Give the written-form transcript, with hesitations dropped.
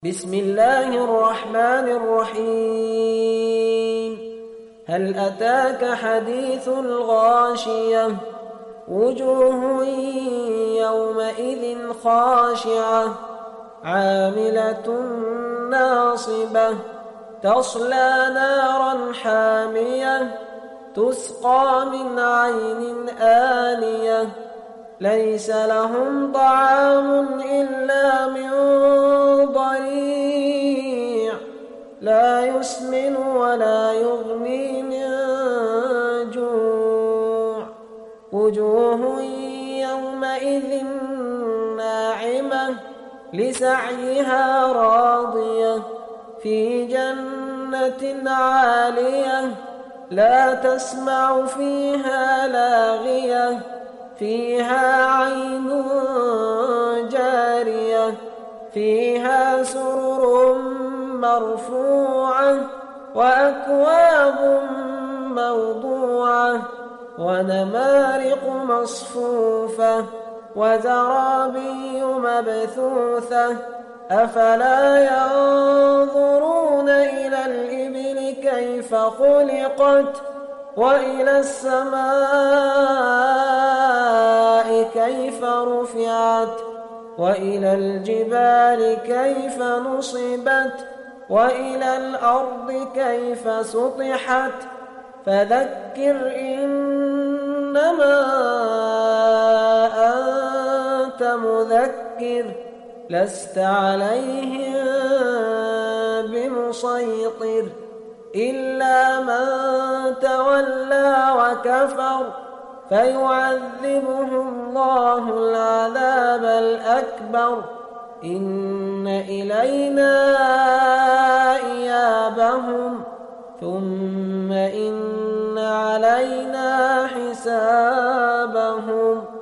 بسم الله الرحمن الرحيم هل أتاك حديث الغاشية وجوه يومئذ خاشعة عاملة ناصبة تصلى نارا حامية تسقى من عين آنية ليس لهم طعام إلا من ضريع لا يسمن ولا يغني من جوع وجوه يومئذ ناعمة لسعيها راضية في جنة عالية لا تسمع فيها لاغية فيها عين جارية فيها سرر مرفوعة وأكواب موضوعة ونمارق مصفوفة وزرابي مبثوثة أفلا ينظرون إلى الإبل كيف خلقت وإلى السماء كيف رفعت وإلى الجبال كيف نصبت وإلى الأرض كيف سطحت فذكر إنما أنت مذكر لست عليهم بمسيطر إلا من تولى وكفر فيعذبه الله العذاب الأكبر إن إلينا إيابهم ثم إن علينا حسابهم